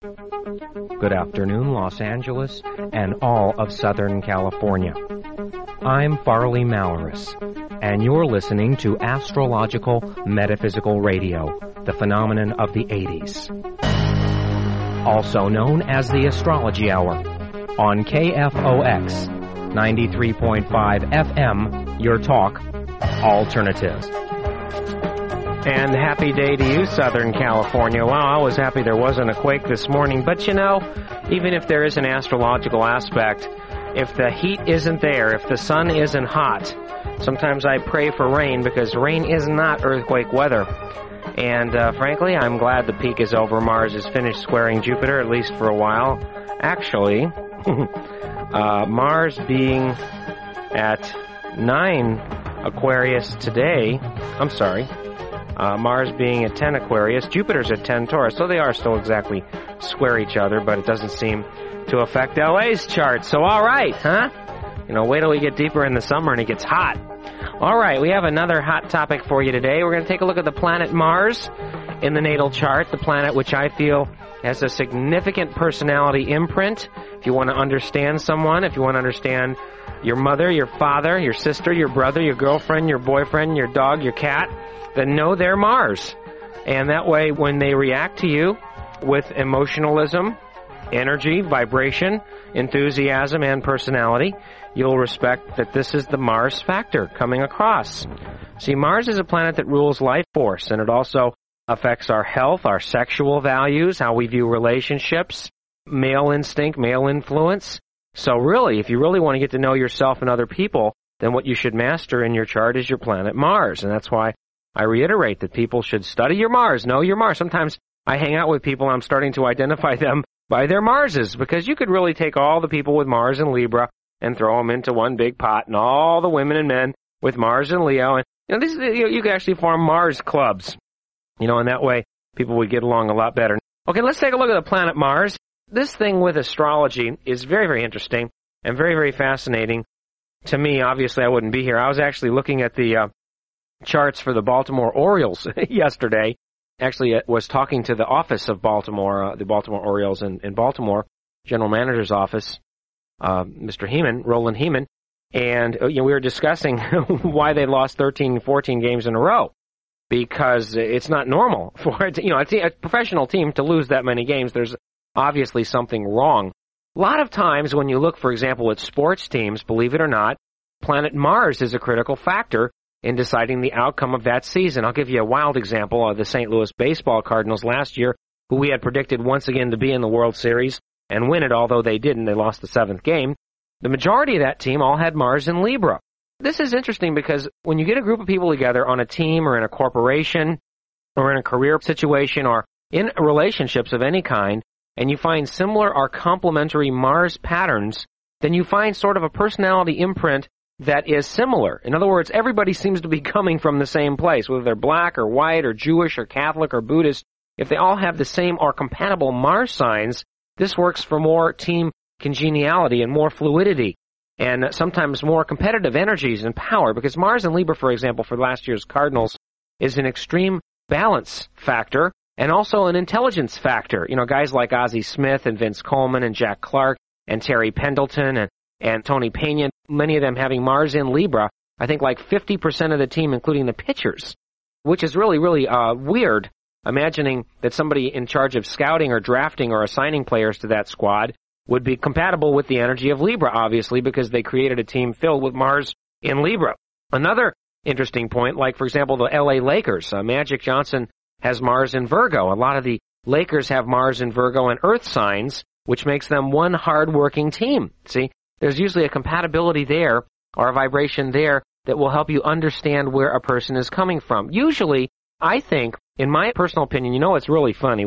Good afternoon, Los Angeles, and all of Southern California. I'm Farley Malaris, and you're listening to Astrological Metaphysical Radio, the phenomenon of the 80s. Also known as the Astrology Hour, on KFOX 93.5 FM, your talk, alternative. And happy day to you, Southern California. Wow, I was happy there wasn't a quake this morning. But you know, even if there is an astrological aspect, if the heat isn't there, if the sun isn't hot, sometimes I pray for rain because rain is not earthquake weather. And frankly, I'm glad the peak is over. Mars is finished squaring Jupiter, at least for a while. Actually, Mars being at 9 Aquarius today, Mars being at 10 Aquarius, Jupiter's at 10 Taurus, so they are still exactly square each other, but it doesn't seem to affect LA's chart. So all right, huh? You know, wait till we get deeper in the summer and it gets hot. All right, we have another hot topic for you today. We're going to take a look at the planet Mars in the natal chart, the planet which I feel has a significant personality imprint. If you want to understand someone, if you want to understand your mother, your father, your sister, your brother, your girlfriend, your boyfriend, your dog, your cat, then know they're Mars. And that way, when they react to you with emotionalism, energy, vibration, enthusiasm, and personality, you'll respect that this is the Mars factor coming across. See, Mars is a planet that rules life force, and it also affects our health, our sexual values, how we view relationships, male instinct, male influence. So really, if you really want to get to know yourself and other people, then what you should master in your chart is your planet Mars. And that's why I reiterate that people should study your Mars, know your Mars. Sometimes I hang out with people and I'm starting to identify them by their Marses, because you could really take all the people with Mars and Libra and throw them into one big pot, and all the women and men with Mars and Leo. And you could actually form Mars clubs, and that way people would get along a lot better. Okay, let's take a look at the planet Mars. This thing with astrology is very, very interesting and very, very fascinating. To me, obviously, I wouldn't be here. I was actually looking at the charts for the Baltimore Orioles yesterday. Actually, was talking to the office of Baltimore, the Baltimore Orioles in Baltimore, general manager's office, Mr. Heeman, Roland Heeman, and we were discussing why they lost 13, 14 games in a row, because it's not normal for a professional team to lose that many games. There's obviously something wrong. A lot of times when you look, for example, at sports teams, believe it or not, planet Mars is a critical factor in deciding the outcome of that season. I'll give you a wild example of the St. Louis Baseball Cardinals last year, who we had predicted once again to be in the World Series and win it, although they didn't. They lost the 7th game. The majority of that team all had Mars in Libra. This is interesting because when you get a group of people together on a team or in a corporation or in a career situation or in relationships of any kind, and you find similar or complementary Mars patterns, then you find sort of a personality imprint that is similar. In other words, everybody seems to be coming from the same place, whether they're black or white or Jewish or Catholic or Buddhist. If they all have the same or compatible Mars signs, this works for more team congeniality and more fluidity and sometimes more competitive energies and power, because Mars in Libra, for example, for last year's Cardinals, is an extreme balance factor and also an intelligence factor. Guys like Ozzie Smith and Vince Coleman and Jack Clark and Terry Pendleton and Tony Pena, many of them having Mars in Libra, I think like 50% of the team, including the pitchers, which is really, really weird, imagining that somebody in charge of scouting or drafting or assigning players to that squad would be compatible with the energy of Libra, obviously, because they created a team filled with Mars in Libra. Another interesting point, like, for example, the L.A. Lakers. Magic Johnson has Mars in Virgo. A lot of the Lakers have Mars in Virgo and Earth signs, which makes them one hard-working team. See? There's usually a compatibility there or a vibration there that will help you understand where a person is coming from. Usually, I think, in my personal opinion, it's really funny.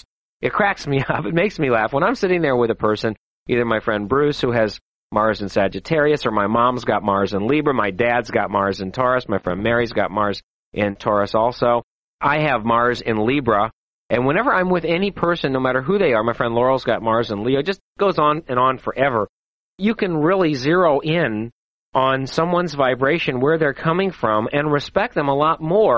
It cracks me up. It makes me laugh. When I'm sitting there with a person, either my friend Bruce, who has Mars in Sagittarius, or my mom's got Mars in Libra, my dad's got Mars in Taurus, my friend Mary's got Mars in Taurus also. I have Mars in Libra. And whenever I'm with any person, no matter who they are, my friend Laurel's got Mars in Leo, it just goes on and on forever. You can really zero in on someone's vibration, where they're coming from, and respect them a lot more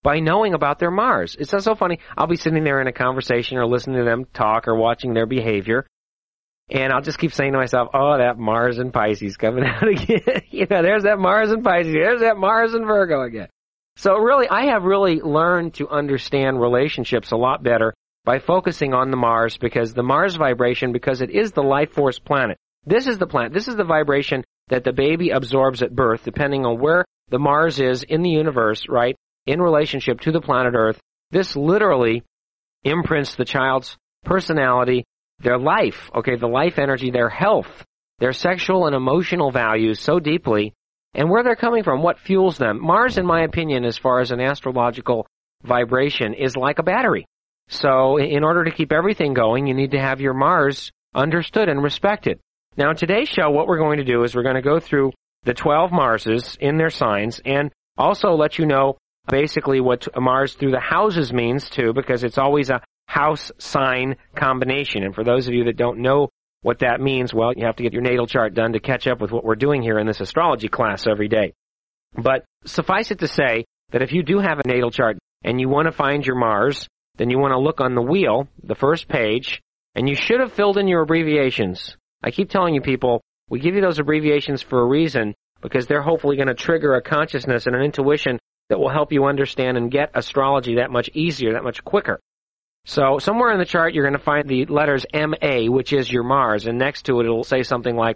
by knowing about their Mars. It's so funny. I'll be sitting there in a conversation or listening to them talk or watching their behavior, and I'll just keep saying to myself, oh, that Mars in Pisces coming out again. There's that Mars in Pisces. There's that Mars in Virgo again. So really, I have really learned to understand relationships a lot better by focusing on the Mars, because the Mars vibration, because it is the life force planet. This is the planet. This is the vibration that the baby absorbs at birth, depending on where the Mars is in the universe, right, in relationship to the planet Earth. This literally imprints the child's personality, their life, the life energy, their health, their sexual and emotional values so deeply, and where they're coming from, what fuels them. Mars, in my opinion, as far as an astrological vibration, is like a battery. So in order to keep everything going, you need to have your Mars understood and respected. Now, in today's show, what we're going to do is we're going to go through the 12 Marses in their signs, and also let you know basically what Mars through the houses means, too, because it's always a house sign combination. And for those of you that don't know what that means, well, you have to get your natal chart done to catch up with what we're doing here in this astrology class every day. But suffice it to say that if you do have a natal chart and you want to find your Mars, then you want to look on the wheel, the first page, and you should have filled in your abbreviations. I keep telling you people, we give you those abbreviations for a reason, because they're hopefully going to trigger a consciousness and an intuition that will help you understand and get astrology that much easier, that much quicker. So somewhere in the chart you're going to find the letters MA, which is your Mars, and next to it it'll say something like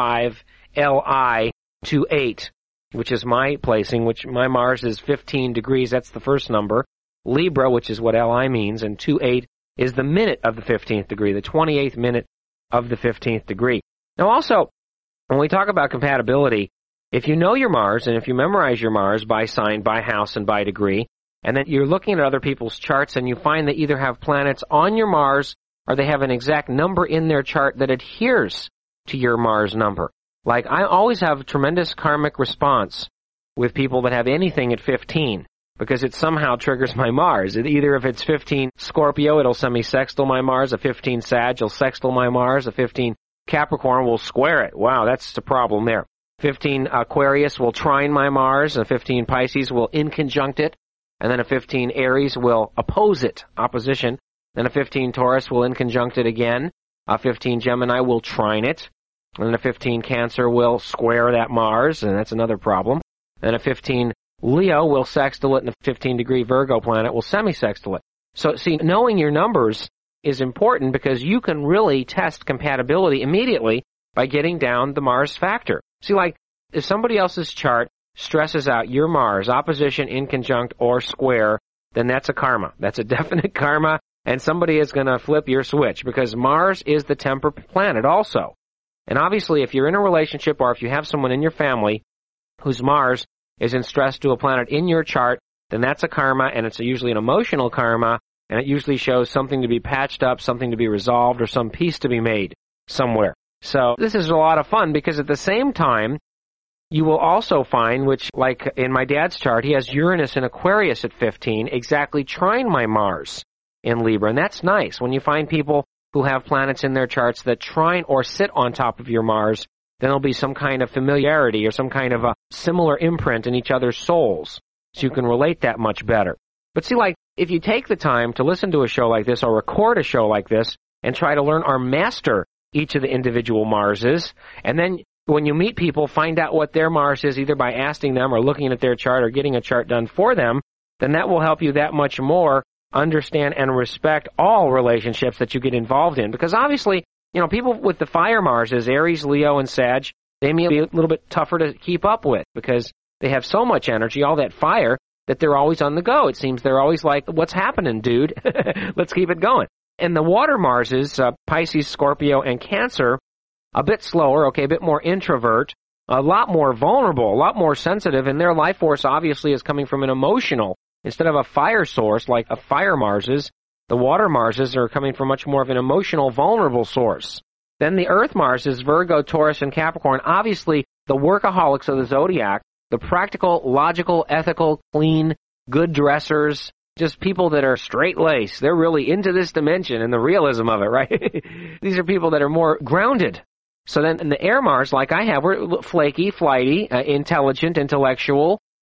15LI28, which is my placing, which my Mars is 15 degrees, that's the first number. Libra, which is what LI means, and 28 is the minute of the 15th degree, the 28th minute of the 15th degree. Now also, when we talk about compatibility, if you know your Mars, and if you memorize your Mars by sign, by house, and by degree, and then you're looking at other people's charts and you find they either have planets on your Mars or they have an exact number in their chart that adheres to your Mars number. Like, I always have tremendous karmic response with people that have anything at 15, because it somehow triggers my Mars. Either if it's 15 Scorpio, it'll semi-sextile my Mars. A 15 Sag will sextile my Mars. A 15 Capricorn will square it. Wow, that's the problem there. 15 Aquarius will trine my Mars. A 15 Pisces will inconjunct it. And then a 15 Aries will oppose it, opposition. Then a 15 Taurus will inconjunct it again. A 15 Gemini will trine it. And then a 15 Cancer will square that Mars, and that's another problem. Then a 15 Leo will sextile it, and a 15-degree Virgo planet will semi-sextile it. So, see, knowing your numbers is important because you can really test compatibility immediately by getting down the Mars factor. See, like, if somebody else's chart stresses out your Mars, opposition, inconjunct, or square, then that's a karma. That's a definite karma, and somebody is going to flip your switch, because Mars is the temper planet also. And obviously, if you're in a relationship or if you have someone in your family whose Mars is in stress to a planet in your chart, then that's a karma, and it's usually an emotional karma, and it usually shows something to be patched up, something to be resolved, or some peace to be made somewhere. So this is a lot of fun, because at the same time, you will also find, which, like in my dad's chart, he has Uranus in Aquarius at 15, exactly trine my Mars in Libra, and that's nice. When you find people who have planets in their charts that trine or sit on top of your Mars, then there'll be some kind of familiarity or some kind of a similar imprint in each other's souls, so you can relate that much better. But see, like, if you take the time to listen to a show like this or record a show like this and try to learn or master each of the individual Marses, and then when you meet people, find out what their Mars is, either by asking them or looking at their chart or getting a chart done for them, then that will help you that much more understand and respect all relationships that you get involved in. Because obviously, you know, people with the fire Marses, Aries, Leo, and Sag, they may be a little bit tougher to keep up with because they have so much energy, all that fire, that they're always on the go. It seems they're always like, what's happening, dude? Let's keep it going. And the water Marses, Pisces, Scorpio, and Cancer, a bit slower, okay, a bit more introvert, a lot more vulnerable, a lot more sensitive, and their life force obviously is coming from an emotional, instead of a fire source like a fire Marses, the water Marses are coming from much more of an emotional, vulnerable source. Then the earth Marses, Virgo, Taurus, and Capricorn, obviously the workaholics of the zodiac, the practical, logical, ethical, clean, good dressers, just people that are straight-laced. They're really into this dimension and the realism of it, right? These are people that are more grounded. So then in the air Mars, like I have, we're flaky, flighty, intelligent, intellectual,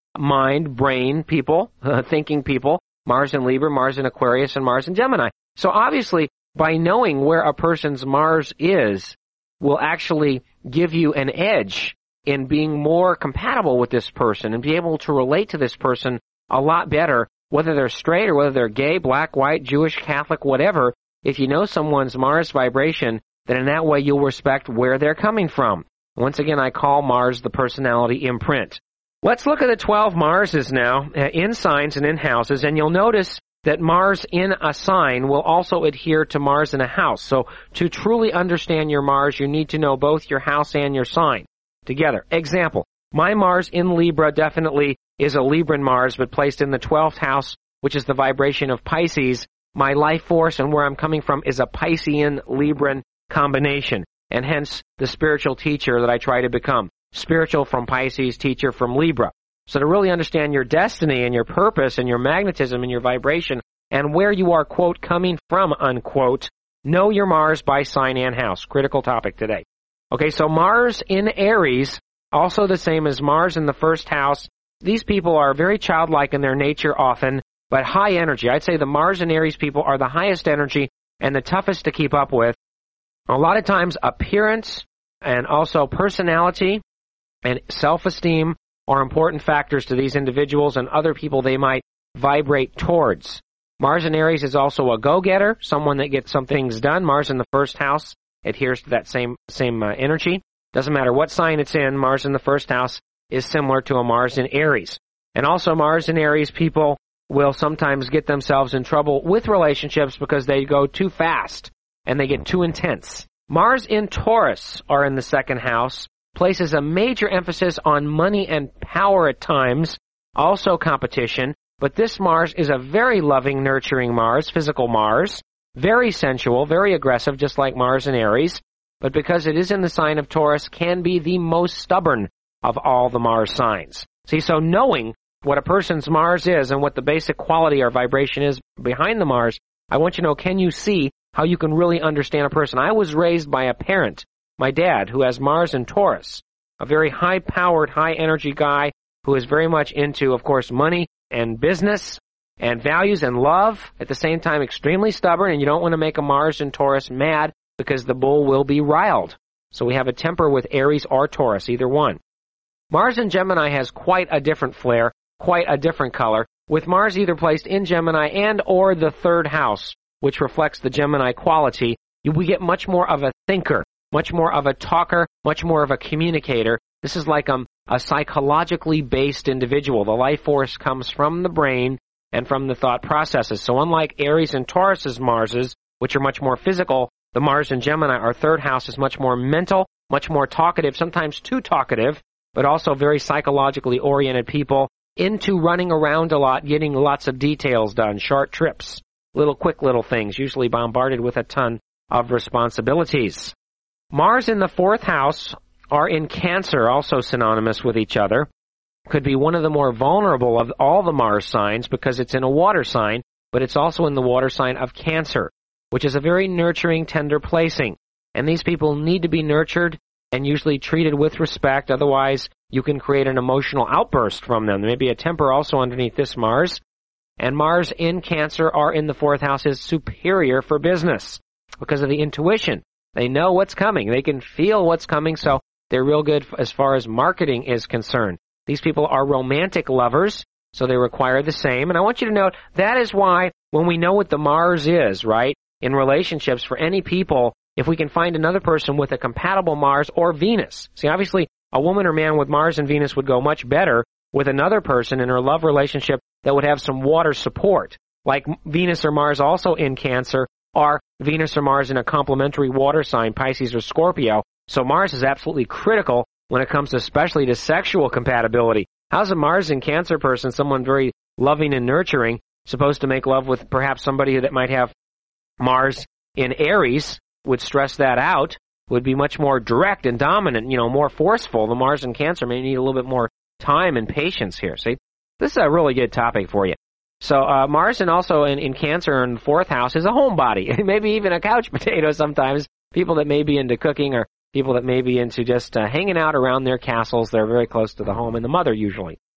mind, brain people, thinking people, Mars in Libra, Mars in Aquarius, and Mars in Gemini. So obviously, by knowing where a person's Mars is, will actually give you an edge in being more compatible with this person and be able to relate to this person a lot better, whether they're straight or whether they're gay, black, white, Jewish, Catholic, whatever. If you know someone's Mars vibration, then in that way you'll respect where they're coming from. Once again, I call Mars the personality imprint. Let's look at the 12 Marses now, in signs and in houses, and you'll notice that Mars in a sign will also adhere to Mars in a house. So to truly understand your Mars, you need to know both your house and your sign together. Example, my Mars in Libra definitely is a Libran Mars, but placed in the 12th house, which is the vibration of Pisces. My life force and where I'm coming from is a Piscean Libran combination, and hence the spiritual teacher that I try to become. Spiritual from Pisces, teacher from Libra. So to really understand your destiny and your purpose and your magnetism and your vibration and where you are, quote, coming from, unquote, know your Mars by sign and house. Critical topic today. Okay, so Mars in Aries, also the same as Mars in the first house. These people are very childlike in their nature often, but high energy. I'd say the Mars and Aries people are the highest energy and the toughest to keep up with. A lot of times appearance and also personality and self-esteem are important factors to these individuals and other people they might vibrate towards. Mars in Aries is also a go-getter, someone that gets some things done. Mars in the first house adheres to that same energy. Doesn't matter what sign it's in, Mars in the first house is similar to a Mars in Aries. And also Mars in Aries people will sometimes get themselves in trouble with relationships because they go too fast and they get too intense. Mars in Taurus are in the second house, places a major emphasis on money and power at times, also competition, but this Mars is a very loving, nurturing Mars, physical Mars, very sensual, very aggressive, just like Mars in Aries, but because it is in the sign of Taurus, can be the most stubborn of all the Mars signs. See, so knowing what a person's Mars is and what the basic quality or vibration is behind the Mars, I want you to know, can you see how you can really understand a person? I was raised by a parent, my dad, who has Mars in Taurus, a very high-powered, high-energy guy who is very much into, of course, money and business and values and love, at the same time extremely stubborn, and you don't want to make a Mars in Taurus mad because the bull will be riled. So we have a temper with Aries or Taurus, either one. Mars in Gemini has quite a different flair, quite a different color, with Mars either placed in Gemini and or the third house, which reflects the Gemini quality. We get much more of a thinker, much more of a talker, much more of a communicator. This is like a psychologically based individual. The life force comes from the brain and from the thought processes. So unlike Aries and Taurus's Marses, which are much more physical, the Mars in Gemini, our third house, is much more mental, much more talkative, sometimes too talkative, but also very psychologically oriented people, into running around a lot, getting lots of details done, short trips, quick little things, usually bombarded with a ton of responsibilities. Mars in the fourth house are in Cancer, also synonymous with each other. Could be one of the more vulnerable of all the Mars signs because it's in a water sign, but it's also in the water sign of Cancer, which is a very nurturing, tender placing. And these people need to be nurtured and usually treated with respect, otherwise you can create an emotional outburst from them. There may be a temper also underneath this Mars. And Mars in Cancer are in the fourth house is superior for business because of the intuition. They know what's coming. They can feel what's coming, so they're real good as far as marketing is concerned. These people are romantic lovers, so they require the same. And I want you to note that is why when we know what the Mars is, right, in relationships for any people, if we can find another person with a compatible Mars or Venus. See, obviously, a woman or man with Mars and Venus would go much better with another person in her love relationship that would have some water support, like Venus or Mars also in Cancer, or Venus or Mars in a complementary water sign, Pisces or Scorpio. So Mars is absolutely critical when it comes especially to sexual compatibility. How's a Mars in Cancer person, someone very loving and nurturing, supposed to make love with perhaps somebody that might have Mars in Aries, would stress that out, would be much more direct and dominant, more forceful. The Mars in Cancer may need a little bit more time and patience here. See, this is a really good topic for you. So Mars and also in Cancer in the fourth house is a homebody, maybe even a couch potato sometimes. People that may be into cooking or people that may be into just hanging out around their castles. They're very close to the home and the mother usually.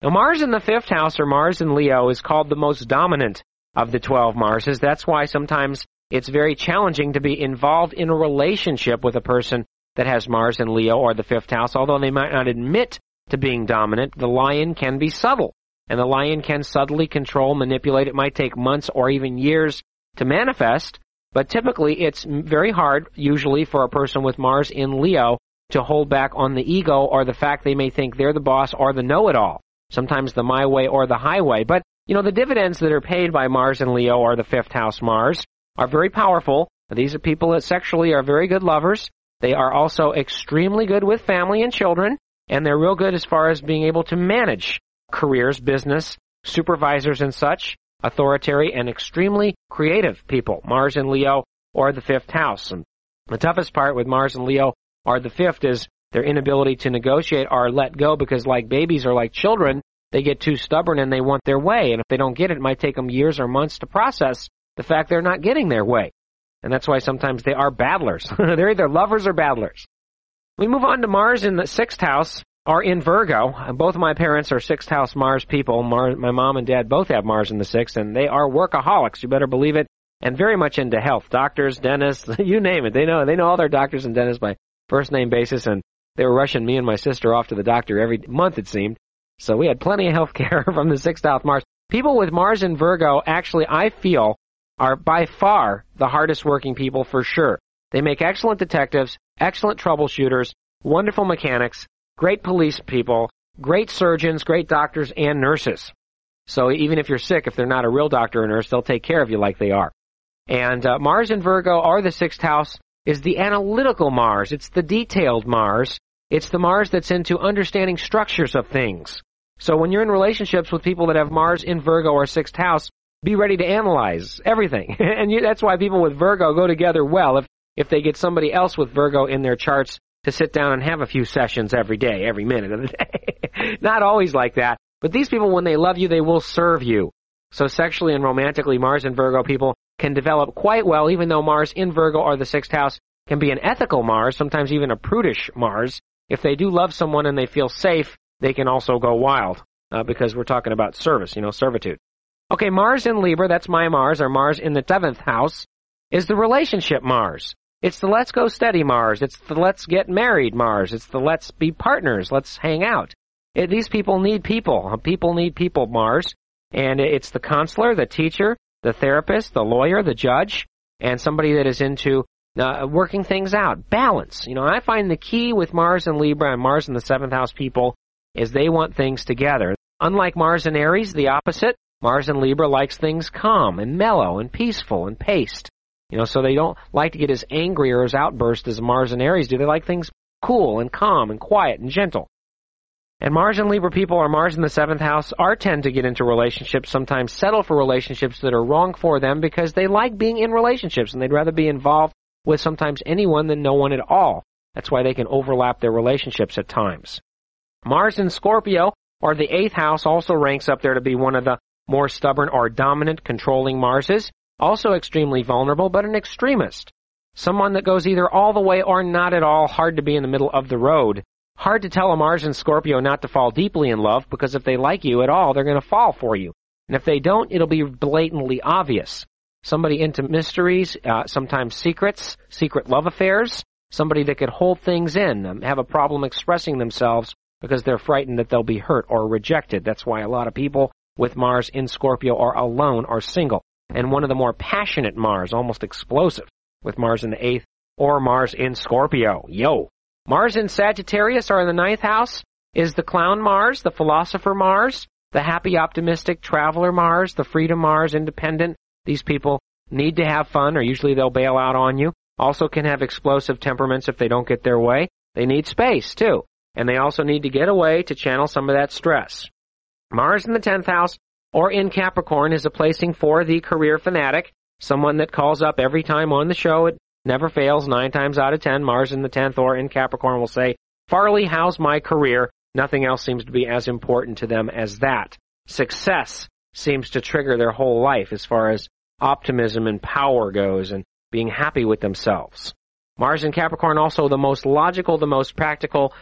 Now, Mars in the 5th house, or Mars in Leo, is called the most dominant of the 12 Marses. That's why sometimes it's very challenging to be involved in a relationship with a person that has Mars in Leo or the 5th house. Although they might not admit to being dominant, the lion can be subtle. And the lion can subtly control, manipulate. It might take months or even years to manifest, but typically it's very hard, usually, for a person with Mars in Leo to hold back on the ego or the fact they may think they're the boss or the know-it-all. Sometimes the my way or the highway. But, the dividends that are paid by Mars in Leo or the 5th house Mars are very powerful. These are people that sexually are very good lovers. They are also extremely good with family and children, and they're real good as far as being able to manage careers, business, supervisors and such, authoritarian and extremely creative people, Mars in Leo or the 5th house. And the toughest part with Mars in Leo or the 5th is their inability to negotiate or let go, because like babies or like children, they get too stubborn and they want their way. And if they don't get it, it might take them years or months to process the fact they're not getting their way. And that's why sometimes they are battlers. They're either lovers or battlers. We move on to Mars in the 6th house, or in Virgo. Both of my parents are 6th house Mars people. My mom and dad both have Mars in the 6th, and they are workaholics, you better believe it, and very much into health. Doctors, dentists, you name it. They know all their doctors and dentists by first name basis, and they were rushing me and my sister off to the doctor every month, it seemed. So we had plenty of health care from the 6th house Mars. People with Mars in Virgo, actually, I feel, are by far the hardest working people for sure. They make excellent detectives, excellent troubleshooters, wonderful mechanics, great police people, great surgeons, great doctors, and nurses. So even if you're sick, if they're not a real doctor or nurse, they'll take care of you like they are. And Mars in Virgo, or the 6th house, is the analytical Mars. It's the detailed Mars. It's the Mars that's into understanding structures of things. So when you're in relationships with people that have Mars in Virgo or 6th house, be ready to analyze everything. And that's why people with Virgo go together well. If they get somebody else with Virgo in their charts to sit down and have a few sessions every day, every minute of the day. Not always like that. But these people, when they love you, they will serve you. So sexually and romantically, Mars in Virgo people can develop quite well, even though Mars in Virgo or the 6th house can be an ethical Mars, sometimes even a prudish Mars. If they do love someone and they feel safe, they can also go wild, because we're talking about service, servitude. Okay, Mars in Libra, that's my Mars, or Mars in the 7th house, is the relationship Mars. It's the let's go steady Mars. It's the let's get married Mars. It's the let's be partners. Let's hang out. These people need people. People need people Mars. And it's the counselor, the teacher, the therapist, the lawyer, the judge, and somebody that is into working things out. Balance. I find the key with Mars in Libra and Mars in the 7th house people is they want things together. Unlike Mars in Aries, the opposite, Mars in Libra likes things calm and mellow and peaceful and paced. So they don't like to get as angry or as outburst as Mars and Aries do. They like things cool and calm and quiet and gentle. And Mars and Libra people, or Mars in the 7th house, tend to get into relationships, sometimes settle for relationships that are wrong for them because they like being in relationships and they'd rather be involved with sometimes anyone than no one at all. That's why they can overlap their relationships at times. Mars in Scorpio, or the 8th house, also ranks up there to be one of the more stubborn or dominant controlling Marses. Also extremely vulnerable, but an extremist. Someone that goes either all the way or not at all, hard to be in the middle of the road. Hard to tell a Mars in Scorpio not to fall deeply in love, because if they like you at all, they're going to fall for you. And if they don't, it'll be blatantly obvious. Somebody into mysteries, sometimes secrets, secret love affairs, somebody that could hold things in, have a problem expressing themselves because they're frightened that they'll be hurt or rejected. That's why a lot of people with Mars in Scorpio are alone or single. And one of the more passionate Mars, almost explosive, with Mars in the 8th or Mars in Scorpio. Yo! Mars in Sagittarius, or in the 9th house, is the clown Mars, the philosopher Mars, the happy, optimistic traveler Mars, the freedom Mars, independent. These people need to have fun, or usually they'll bail out on you. Also can have explosive temperaments if they don't get their way. They need space, too. And they also need to get away to channel some of that stress. Mars in the 10th house, or in Capricorn, is a placing for the career fanatic, someone that calls up every time on the show. It never fails. 9 times out of 10, Mars in the 10th or in Capricorn will say, Farley, how's my career? Nothing else seems to be as important to them as that. Success seems to trigger their whole life as far as optimism and power goes and being happy with themselves. Mars in Capricorn, also the most logical, the most practical,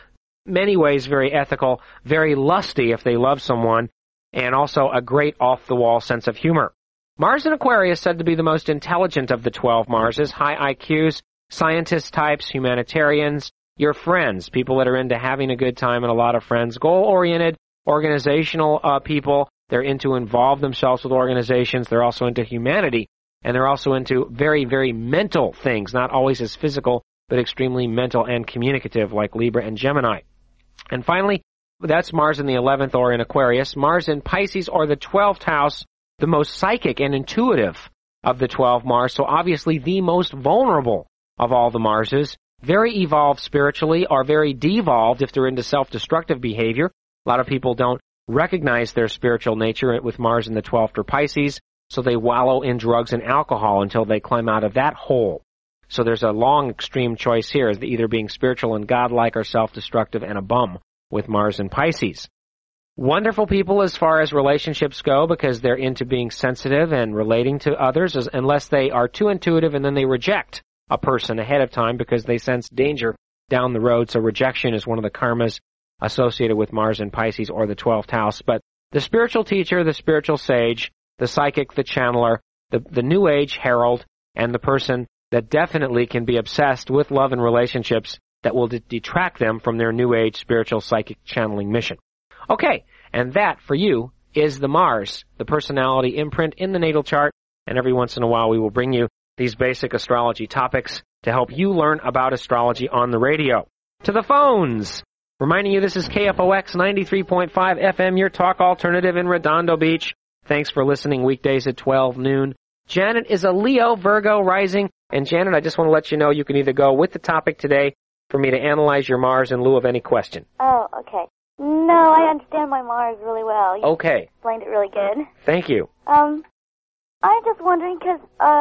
many ways very ethical, very lusty if they love someone, and also a great off-the-wall sense of humor. Mars in Aquarius said to be the most intelligent of the 12 Marses, high IQs, scientist types, humanitarians, your friends, people that are into having a good time and a lot of friends, goal-oriented, organizational people. They're into involve themselves with organizations. They're also into humanity, and they're also into very, very mental things, not always as physical, but extremely mental and communicative like Libra and Gemini. And finally, that's Mars in the 11th or in Aquarius. Mars in Pisces or the 12th house, the most psychic and intuitive of the 12 Mars, so obviously the most vulnerable of all the Marses. Very evolved spiritually or very devolved if they're into self-destructive behavior. A lot of people don't recognize their spiritual nature with Mars in the 12th or Pisces, so they wallow in drugs and alcohol until they climb out of that hole. So there's a long extreme choice here, either being spiritual and godlike or self-destructive and a bum with Mars in Pisces. Wonderful people as far as relationships go because they're into being sensitive and relating to others unless they are too intuitive and then they reject a person ahead of time because they sense danger down the road. So rejection is one of the karmas associated with Mars in Pisces or the 12th house. But the spiritual teacher, the spiritual sage, the psychic, the channeler, the New Age herald, and the person that definitely can be obsessed with love and relationships that will detract them from their New Age spiritual psychic channeling mission. Okay, and that, for you, is the Mars, the personality imprint in the natal chart, and every once in a while we will bring you these basic astrology topics to help you learn about astrology on the radio. To the phones! Reminding you this is KFOX 93.5 FM, your talk alternative in Redondo Beach. Thanks for listening weekdays at 12 noon. Janet is a Leo, Virgo rising, and Janet, I just want to let you know you can either go with the topic today for me to analyze your Mars in lieu of any question. Oh, okay. No, I understand my Mars really well. You okay. Explained it really good. Thank you. I'm just wondering because,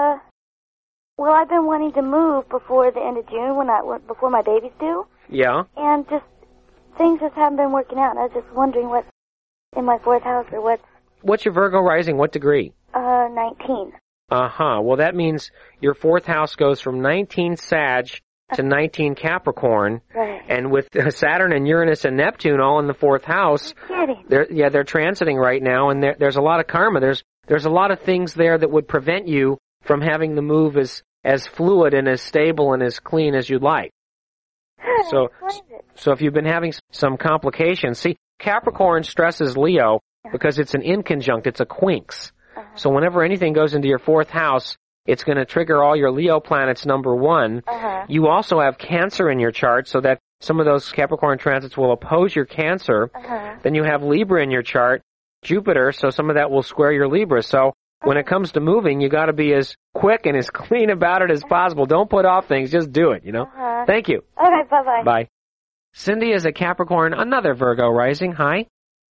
well, I've been wanting to move before the end of June before my baby's due. Yeah. And things just haven't been working out. I was just wondering what's in my fourth house or what's... What's your Virgo rising? What degree? 19. Uh-huh. Well, that means your fourth house goes from 19 Sag to 19 Capricorn. Right. And with Saturn and Uranus and Neptune all in the fourth house, they're transiting right now, and there's a lot of karma. There's a lot of things there that would prevent you from having the move as fluid and as stable and as clean as you'd like. So if you've been having some complications, see, Capricorn stresses Leo because it's an inconjunct, it's a quinx. So whenever anything goes into your fourth house, it's going to trigger all your Leo planets, number one. You also have Cancer in your chart, so that some of those Capricorn transits will oppose your Cancer. Then you have Libra in your chart, Jupiter, so some of that will square your Libra. So when it comes to moving, you got to be as quick and as clean about it as possible. Don't put off things, just do it, you know. Thank you. Okay, bye-bye. Bye. Cindy is a Capricorn, another Virgo rising. Hi.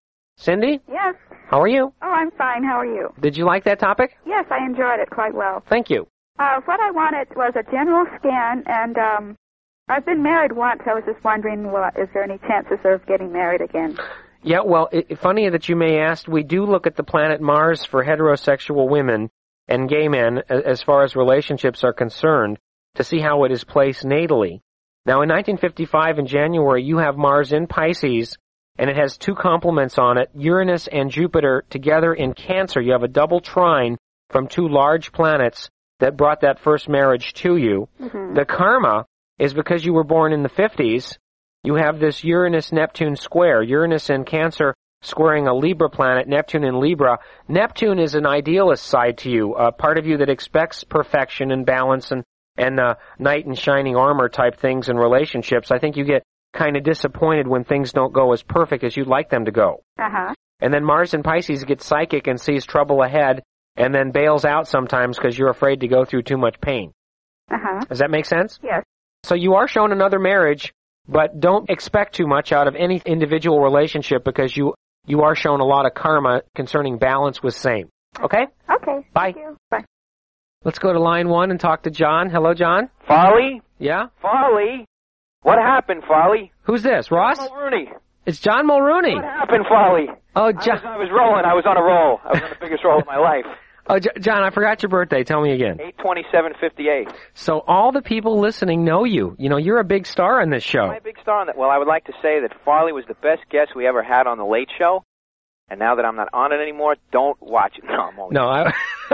Cindy? Yes. How are you? Oh, I'm fine. How are you? Did you like that topic? Yes, I enjoyed it quite well. Thank you. What I wanted was a general scan, and I've been married once. I was just wondering, is there any chances of getting married again? Yeah, well, funny that you may ask. We do look at the planet Mars for heterosexual women and gay men as far as relationships are concerned to see how it is placed natally. Now, in 1955, in January, you have Mars in Pisces, and it has two complements on it, Uranus and Jupiter together in Cancer. You have a double trine from two large planets that brought that first marriage to you. The karma is because you were born in the 50s. You have this Uranus-Neptune square, Uranus in Cancer squaring a Libra planet, Neptune in Libra. Neptune is an idealist side to you, a part of you that expects perfection and balance and knight in shining armor type things in relationships. I think you get kind of disappointed when things don't go as perfect as you'd like them to go. And then Mars in Pisces gets psychic and sees trouble ahead and then bails out sometimes because you're afraid to go through too much pain. Does that make sense? Yes. So you are shown another marriage, but don't expect too much out of any individual relationship because you are shown a lot of karma concerning balance with same. Okay? Okay. Bye. Thank you. Bye. Let's go to line 1 and talk to John. Hello, John. Folly? Yeah? Folly? What happened, Folly? Who's this, Ross? Mulrooney. It's John Mulrooney. What happened, Folly? Oh, John. I was rolling. I was on a roll. I was on the biggest roll of my life. Oh, John, I forgot your birthday. Tell me again. 8/27/58. So all the people listening know you. You know, you're a big star on this show. Am I a big star on that? Well, I would like to say that Farley was the best guest we ever had on The Late Show. And now that I'm not on it anymore, don't watch it. No, I'm only... No,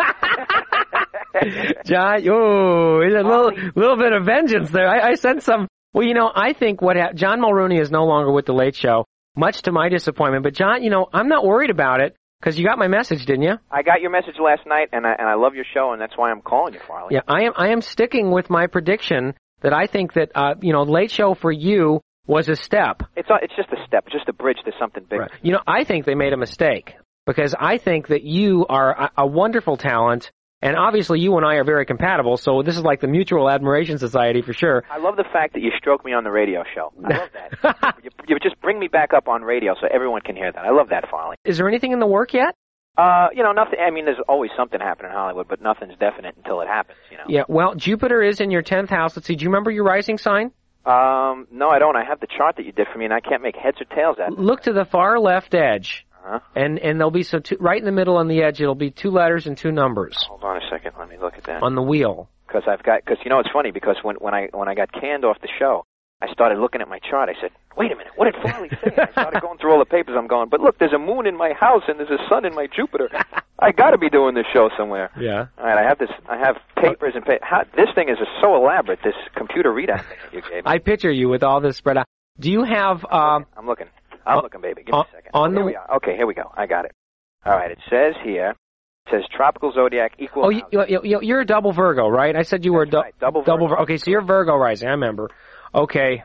John, there's a little bit of vengeance there. I said some... Well, you know, I think John Mulrooney is no longer with The Late Show, much to my disappointment. But, John, you know, I'm not worried about it, because you got my message, didn't you? I got your message last night, and I love your show, and that's why I'm calling you, Farley. Yeah, I am sticking with my prediction that I think that, Late Show for you was a step. It's just a step, just a bridge to something bigger. Right. You know, I think they made a mistake, because I think that you are a wonderful talent, and obviously you and I are very compatible, so this is like the Mutual Admiration Society for sure. I love the fact that you stroke me on the radio show. I love that. you just bring me back up on radio so everyone can hear that. I love that, Farley. Is there anything in the work yet? Nothing. I mean, there's always something happening in Hollywood, but nothing's definite until it happens, you know. Yeah, well, Jupiter is in your 10th house. Let's see, do you remember your rising sign? No, I don't. I have the chart that you did for me, and I can't make heads or tails out of it. Look to the far left edge. Uh-huh. And there'll be right in the middle on the edge, it'll be 2 letters and 2 numbers. Hold on a second. Let me look at that. On the wheel. Because you know, it's funny, because when I got canned off the show, I started looking at my chart. I said, wait a minute, what did Farley say? I started going through all the papers. I'm going, but look, there's a moon in my house and there's a sun in my Jupiter. I got to be doing this show somewhere. Yeah. All right, I have papers and this thing is so elaborate, this computer readout thing that you gave me. I picture you with all this spread out. Do you have... I'm looking, baby. Give me a second. Here we are. Okay, here we go. I got it. All right, it says here, tropical zodiac equal... Oh, you're a double Virgo, right? I said you were right, double Virgo. Okay, so you're Virgo rising, I remember. Okay,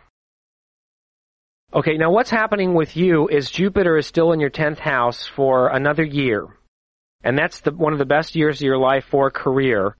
now what's happening with you is Jupiter is still in your 10th house for another year. And that's one of the best years of your life for career.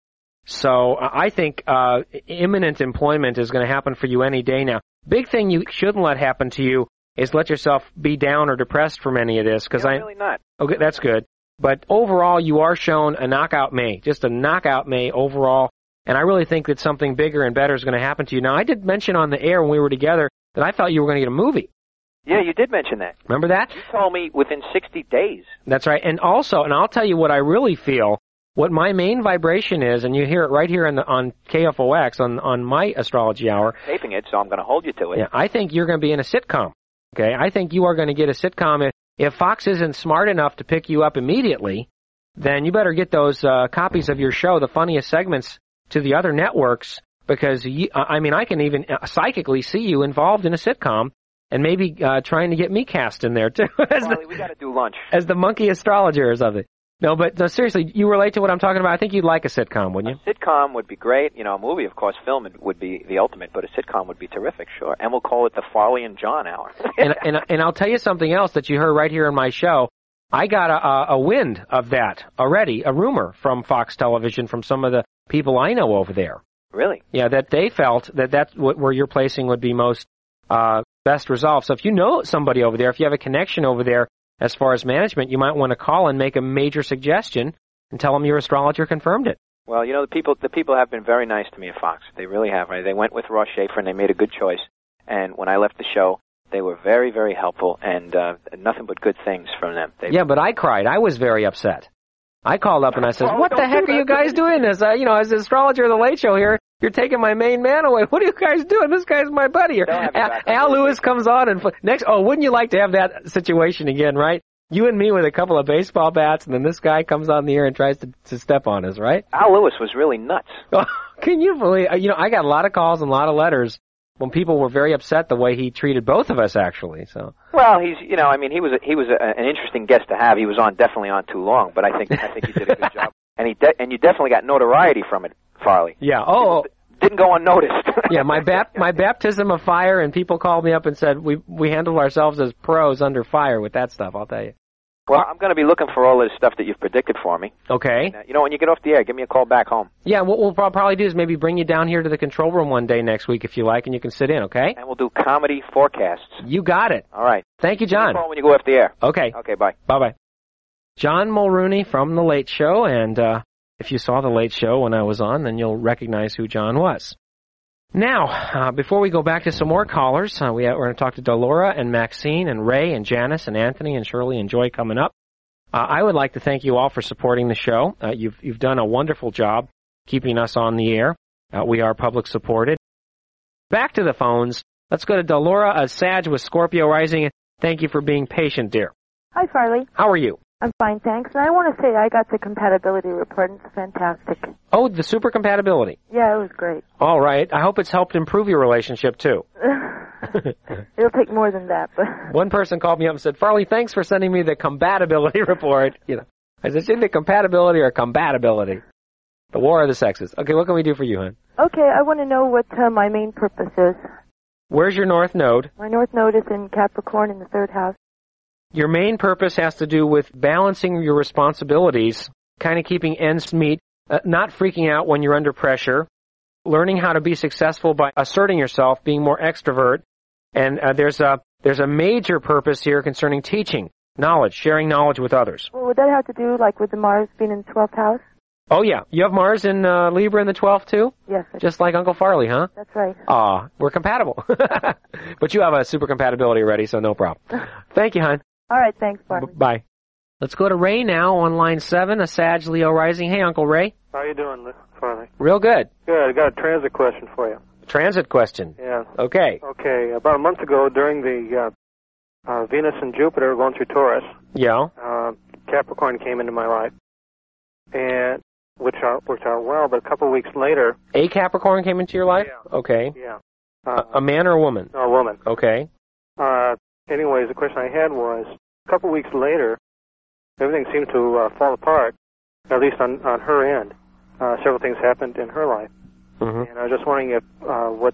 So I think imminent employment is going to happen for you any day now. Big thing you shouldn't let happen to you is let yourself be down or depressed from any of this. Really not. Okay, that's good. But overall, you are shown a knockout May, just a knockout May overall. And I really think that something bigger and better is going to happen to you. Now, I did mention on the air when we were together that I thought you were going to get a movie. Yeah, you did mention that. Remember that? You told me within 60 days. That's right. And also, and I'll tell you what I really feel, what my main vibration is, and you hear it right here on KFOX, on my astrology hour. I'm taping it, so I'm going to hold you to it. Yeah, I think you're going to be in a sitcom. Okay? I think you are going to get a sitcom. If Fox isn't smart enough to pick you up immediately, then you better get those copies of your show, the funniest segments, to the other networks, because I can even psychically see you involved in a sitcom, and maybe trying to get me cast in there too. We got to do lunch as the monkey astrologer or something. No, but seriously, you relate to what I'm talking about. I think you'd like a sitcom, wouldn't you? A sitcom would be great. You know, a movie, of course, film would be the ultimate, but a sitcom would be terrific, sure. And we'll call it the Farley and John Hour. and I'll tell you something else that you heard right here in my show. I got a wind of that already, a rumor from Fox Television from some of the people I know over there. Really? Yeah, that they felt that's where your placing would be most best resolved. So if you know somebody over there, if you have a connection over there as far as management, you might want to call and make a major suggestion and tell them your astrologer confirmed it. Well, you know, the people have been very nice to me at Fox. They really have. Right? They went with Ross Schaefer and they made a good choice. And when I left the show, they were very, very helpful, and nothing but good things from them. Yeah, but I cried. I was very upset. I called up and I said, what the heck are you guys doing this? As the astrologer of the Late Show here, you're taking my main man away. What are you guys doing? This guy's my buddy here. Al Lewis comes on and wouldn't you like to have that situation again, right? You and me with a couple of baseball bats, and then this guy comes on the air and tries to step on us, right? Al Lewis was really nuts. Can you believe? I got a lot of calls and a lot of letters when people were very upset the way he treated both of us, actually. So. Well, he was an interesting guest to have. He was definitely on too long, but I think he did a good job, and you definitely got notoriety from it, Farley. Yeah. Didn't go unnoticed. Yeah, my baptism of fire, and people called me up and said we handled ourselves as pros under fire with that stuff. I'll tell you. Well, I'm going to be looking for all this stuff that you've predicted for me. Okay. And, when you get off the air, give me a call back home. Yeah, what we'll probably do is maybe bring you down here to the control room one day next week if you like, and you can sit in, okay? And we'll do comedy forecasts. You got it. All right. Thank you, John. Give me a call when you go off the air. Okay. Okay, bye. Bye-bye. John Mulrooney from The Late Show, and if you saw The Late Show when I was on, then you'll recognize who John was. Now, before we go back to some more callers, we're going to talk to Delora and Maxine and Ray and Janice and Anthony and Shirley and Joy coming up. I would like to thank you all for supporting the show. You've done a wonderful job keeping us on the air. We are public supported. Back to the phones. Let's go to Delora Sag with Scorpio Rising. Thank you for being patient, dear. Hi, Farley. How are you? I'm fine, thanks. And I want to say I got the compatibility report, and it's fantastic. Oh, the super compatibility. Yeah, it was great. All right. I hope it's helped improve your relationship, too. It'll take more than that, but... One person called me up and said, Farley, thanks for sending me the compatibility report. I said, is it compatibility or compatibility? The war of the sexes. Okay, what can we do for you, hon? Okay, I want to know what my main purpose is. Where's your north node? My north node is in Capricorn in the 3rd house. Your main purpose has to do with balancing your responsibilities, kind of keeping ends meet, not freaking out when you're under pressure, learning how to be successful by asserting yourself, being more extrovert. And there's a major purpose here concerning teaching, knowledge, sharing knowledge with others. Well, would that have to do, with the Mars being in the 12th house? Oh, yeah. You have Mars in Libra in the 12th, too? Yes. Just like Uncle Farley, huh? That's right. Aw, we're compatible. But you have a super compatibility already, so no problem. Thank you, hon. All right, thanks, Farley. Bye. Let's go to Ray now on line 7, a Sag Leo Rising. Hey, Uncle Ray. How you doing, Farley? Real good. Good. I got a transit question for you. Transit question. Yeah. Okay. Okay. About a month ago, during the Venus and Jupiter going through Taurus, yeah, Capricorn came into my life, and worked out well. But a couple of weeks later, a Capricorn came into your life. Yeah. Okay. Yeah. A man or a woman? No, a woman. Okay. Anyways, the question I had was, a couple of weeks later, everything seemed to fall apart, at least on her end. Several things happened in her life. Mm-hmm. And I was just wondering if what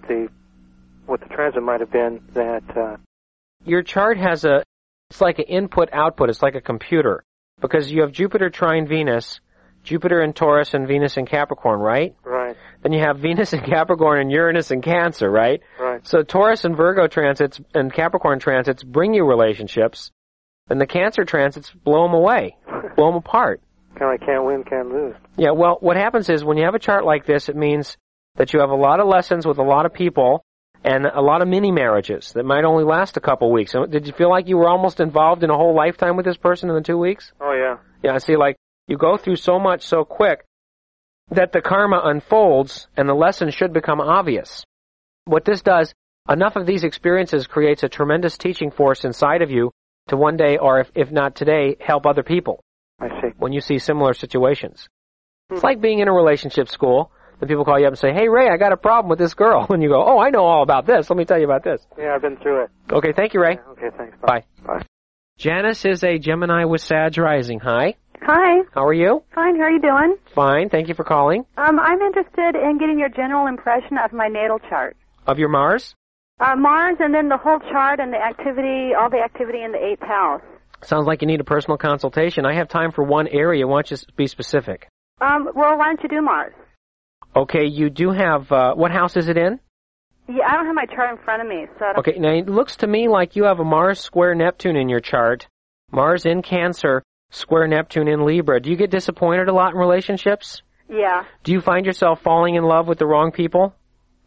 the transit might have been that... Your chart has it's like an input-output. It's like a computer. Because you have Jupiter trine Venus, Jupiter in Taurus and Venus in Capricorn, right? Right. Then you have Venus in Capricorn and Uranus in Cancer, right? Right. So Taurus and Virgo transits and Capricorn transits bring you relationships, and the Cancer transits blow them away, blow them apart. Kind of like can't win, can't lose. Yeah, well, what happens is when you have a chart like this, it means that you have a lot of lessons with a lot of people and a lot of mini-marriages that might only last a couple weeks. So did you feel like you were almost involved in a whole lifetime with this person in the 2 weeks? Oh, yeah. Yeah, see, you go through so much so quick that the karma unfolds and the lesson should become obvious. What this does, enough of these experiences creates a tremendous teaching force inside of you to one day, or if not today, help other people. I see. When you see similar situations. It's like being in a relationship school. Then people call you up and say, hey, Ray, I got a problem with this girl. And you go, oh, I know all about this. Let me tell you about this. Yeah, I've been through it. Okay, thank you, Ray. Yeah, okay, thanks. Bye. Bye. Janice is a Gemini with Sag Rising. Hi. Hi. How are you? Fine. How are you doing? Fine. Thank you for calling. I'm interested in getting your general impression of my natal chart. Of your Mars? Mars, and then the whole chart and the activity, all the activity in the 8th house. Sounds like you need a personal consultation. I have time for one area. Why don't you be specific? Well, why don't you do Mars? Okay, you do have, what house is it in? Yeah, I don't have my chart in front of me, so I don't... Okay, now it looks to me like you have a Mars square Neptune in your chart. Mars in Cancer, square Neptune in Libra. Do you get disappointed a lot in relationships? Yeah. Do you find yourself falling in love with the wrong people?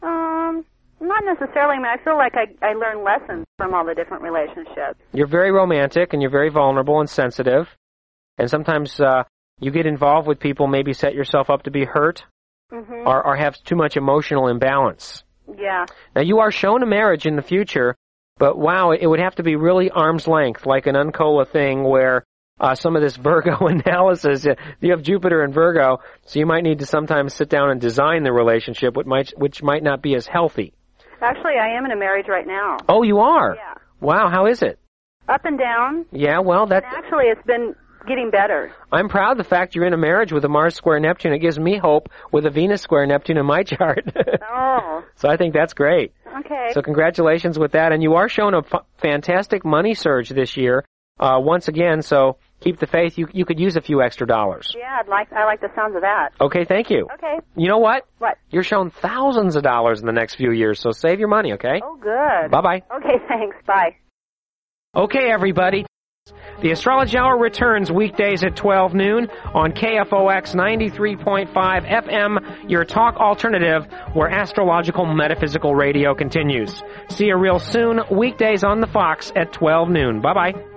Not necessarily. I mean, I feel like I learn lessons from all the different relationships. You're very romantic, and you're very vulnerable and sensitive. And sometimes you get involved with people, maybe set yourself up to be hurt, or have too much emotional imbalance. Yeah. Now, you are shown a marriage in the future, but wow, it would have to be really arm's length, like an Uncola thing where some of this Virgo analysis, you have Jupiter and Virgo, so you might need to sometimes sit down and design the relationship, which might not be as healthy. Actually, I am in a marriage right now. Oh, you are? Yeah. Wow, how is it? Up and down. Yeah, well, that... Actually, it's been getting better. I'm proud of the fact you're in a marriage with a Mars square Neptune. It gives me hope with a Venus square Neptune in my chart. Oh. So I think that's great. Okay. So congratulations with that. And you are shown a fantastic money surge this year, once again, so keep the faith. You could use a few extra dollars. Yeah, I like the sounds of that. Okay, thank you. Okay. You know what? What? You're shown thousands of dollars in the next few years, so save your money, okay? Oh, good. Bye-bye. Okay, thanks. Bye. Okay, everybody. The Astrology Hour returns weekdays at 12 noon on KFOX 93.5 FM, your talk alternative, where astrological metaphysical radio continues. See you real soon, weekdays on the Fox at 12 noon. Bye-bye.